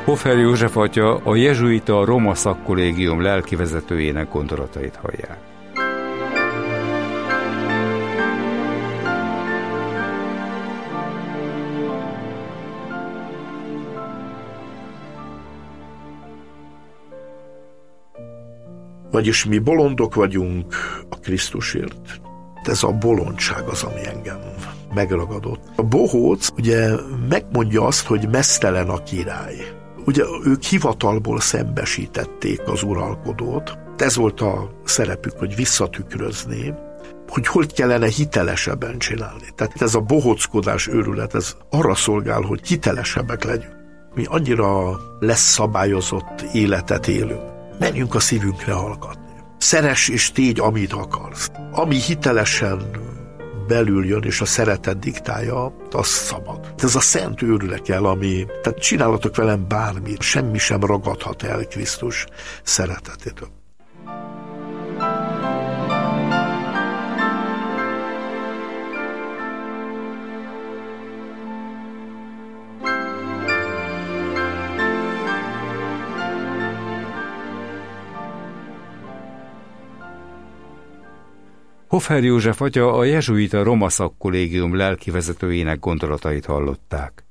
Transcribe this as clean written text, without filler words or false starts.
Hofer József atya, a jezsuita Roma szakkollégium lelkivezetőjének gondolatait hallják. Vagyis mi bolondok vagyunk a Krisztusért. Ez a bolondság az, ami engem megragadott. A bohóc ugye megmondja azt, hogy meztelen a király. Ugye ők hivatalból szembesítették az uralkodót. Ez volt a szerepük, hogy visszatükrözni, hogy kellene hitelesebben csinálni. Tehát ez a bohóckodás őrület, ez arra szolgál, hogy hitelesebbek legyünk. Mi annyira leszabályozott életet élünk. Menjünk a szívünkre hallgatni. Szeress és tégy, amit akarsz. Ami hitelesen belül jön, és a szeretet diktálja, az szabad. Ez a szent őrület jel, ami... Tehát csinálhatok velem bármit, semmi sem ragadhat el Krisztus szeretetétől. Hofer József atya, a jezsuita Roma szakkollégium lelkivezetőjének gondolatait hallották.